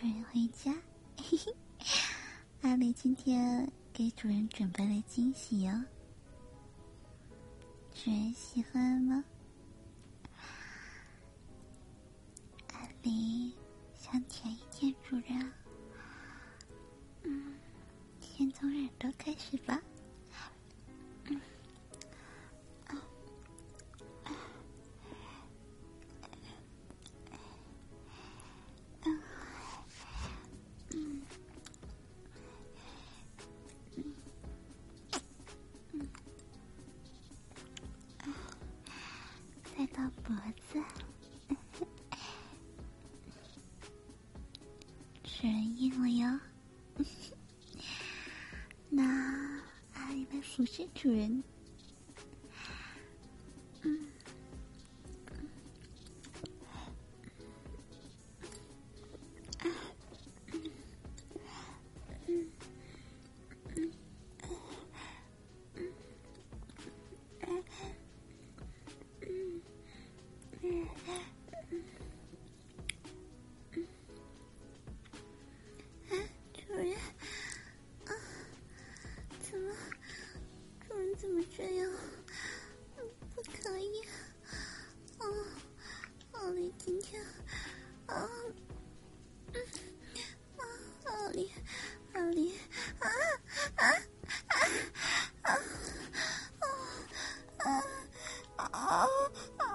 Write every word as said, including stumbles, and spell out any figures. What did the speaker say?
主人回家。嘿嘿，阿丽今天给主人准备了惊喜哦，主人喜欢吗？阿丽想舔一舔主人，嗯，先从耳朵开始吧。嗯，啊，啊，啊，嗯，嗯，嗯，啊，再到脖子。主人硬了哟。那阿丽来服侍主人。嗯，啊，嗯，嗯，嗯，嗯，嗯，嗯，嗯，嗯，啊，主人，啊，怎么，主人怎么这样？嗯，不可以。啊，奥利今天，啊，嗯，啊，奥利，奥利，啊啊啊啊啊啊啊！